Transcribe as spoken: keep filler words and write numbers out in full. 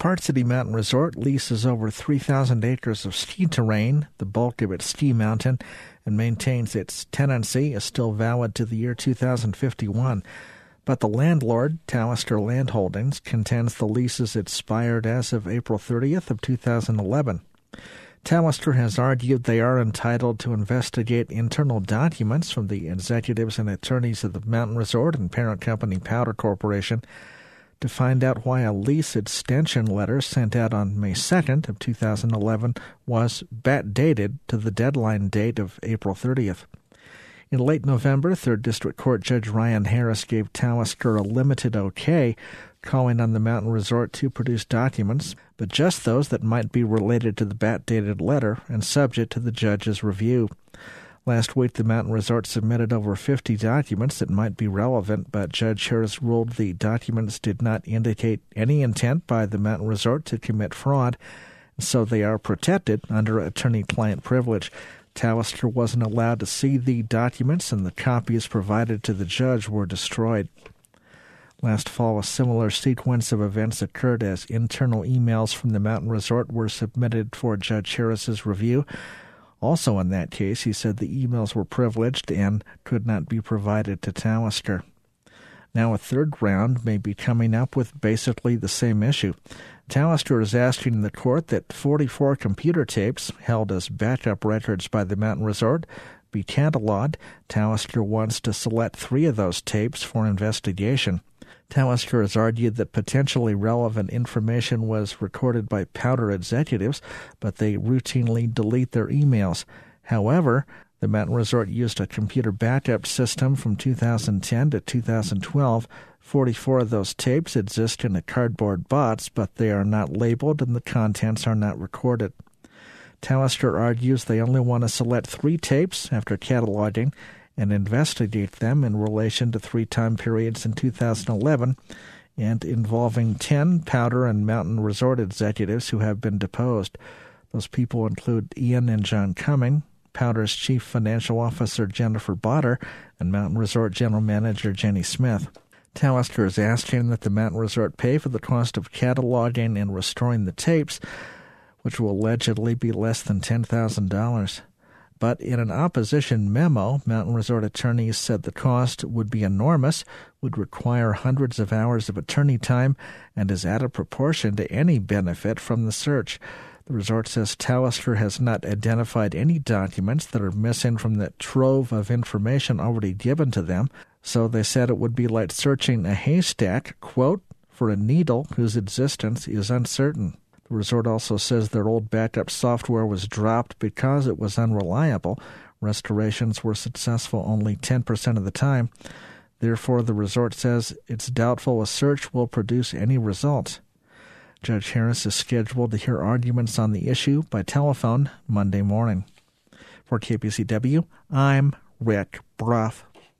Park City Mountain Resort leases over three thousand acres of ski terrain, the bulk of its ski mountain, and maintains its tenancy is still valid to the year two thousand fifty-one. But the landlord, Talisker Land Holdings, contends the leases expired as of April thirtieth of two thousand eleven. Talisker has argued they are entitled to investigate internal documents from the executives and attorneys of the Mountain Resort and parent company Powder Corporation to find out why a lease extension letter sent out on May second of two thousand eleven was backdated to the deadline date of April thirtieth. In late November, third District Court Judge Ryan Harris gave Talisker a limited okay, calling on the Mountain Resort to produce documents, but just those that might be related to the backdated letter and subject to the judge's review. Last week, the Mountain Resort submitted over fifty documents that might be relevant, but Judge Harris ruled the documents did not indicate any intent by the Mountain Resort to commit fraud, so they are protected under attorney-client privilege. Talisker wasn't allowed to see the documents, and the copies provided to the judge were destroyed. Last fall, a similar sequence of events occurred as internal emails from the Mountain Resort were submitted for Judge Harris's review. Also in that case, he said the emails were privileged and could not be provided to Talisker. Now a third round may be coming up with basically the same issue. Talisker is asking the court that forty-four computer tapes held as backup records by the Mountain Resort be cataloged. Talisker wants to select three of those tapes for investigation. Talisker has argued that potentially relevant information was recorded by Powder executives, but they routinely delete their emails. However, the Mountain Resort used a computer backup system from two thousand ten to two thousand twelve. forty-four of those tapes exist in a cardboard box, but they are not labeled and the contents are not recorded. Talisker argues they only want to select three tapes after cataloging and investigate them in relation to three time periods in two thousand eleven and involving ten Powder and Mountain Resort executives who have been deposed. Those people include Ian and John Cumming, Powder's Chief Financial Officer Jennifer Botter, and Mountain Resort General Manager Jenny Smith. Talisker is asking that the Mountain Resort pay for the cost of cataloging and restoring the tapes, which will allegedly be less than ten thousand dollars. But in an opposition memo, Mountain Resort attorneys said the cost would be enormous, would require hundreds of hours of attorney time, and is out of proportion to any benefit from the search. The resort says Talisker has not identified any documents that are missing from the trove of information already given to them, so they said it would be like searching a haystack, quote, for a needle whose existence is uncertain. The resort also says their old backup software was dropped because it was unreliable. Restorations were successful only ten percent of the time. Therefore, the resort says it's doubtful a search will produce any results. Judge Harris is scheduled to hear arguments on the issue by telephone Monday morning. For K P C W, I'm Rick Brough.